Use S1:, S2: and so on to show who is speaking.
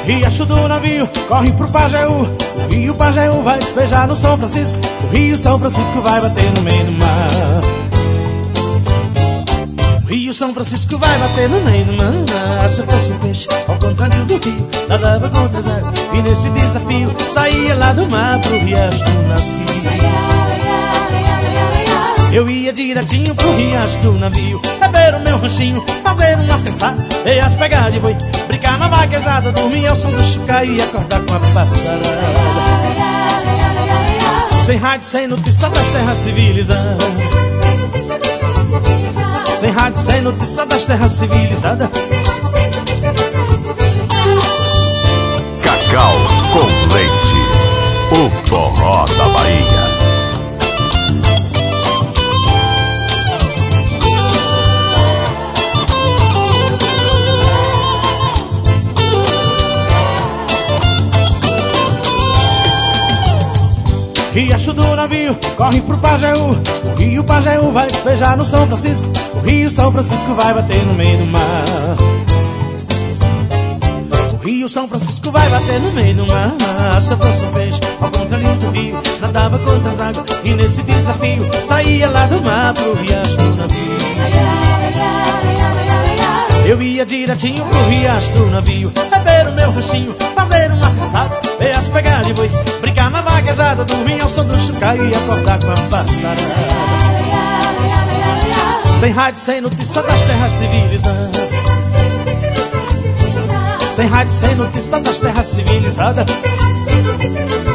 S1: Riacho do navio corre pro Pajeú, o rio Pajeú vai despejar no São Francisco, o rio São Francisco vai bater no meio do mar. O rio São Francisco vai bater no meio do mar. Se eu fosse um peixe, ao contrário do rio, nadava contra as águas, e nesse desafio saía lá do mar pro riacho do navio. Eu ia direitinho pro riacho do navio, beber o meu ranchinho, fazer umas caçadas, e as pegar de boi, brincar na vaquejada, dormir ao som do chocalho e acordar com a passarada. Sem rádio, sem notícia das terras civilizadas, sem rádio, sem notícia das terras civilizadas.
S2: Cacau com Leite, o forró da Bahia.
S1: Riacho do navio corre pro Pajeú, o rio Pajeú vai despejar no São Francisco, o rio São Francisco vai bater no meio do mar. O rio São Francisco vai bater no meio do mar. Se eu fosse um peixe, ao contrário do rio, nadava contra as águas, e nesse desafio saía lá do mar pro riacho do navio. Eu ia direitinho pro riacho do navio, beber o meu ranchinho, fazer umas caçadas, ver as pegar de boi, brincar na vaquejada, dormir ao som do chocalho e acordar com a passarada. Sem rádio, sem notícia das terras civilizadas, sem rádio, sem notícia das terras civilizadas.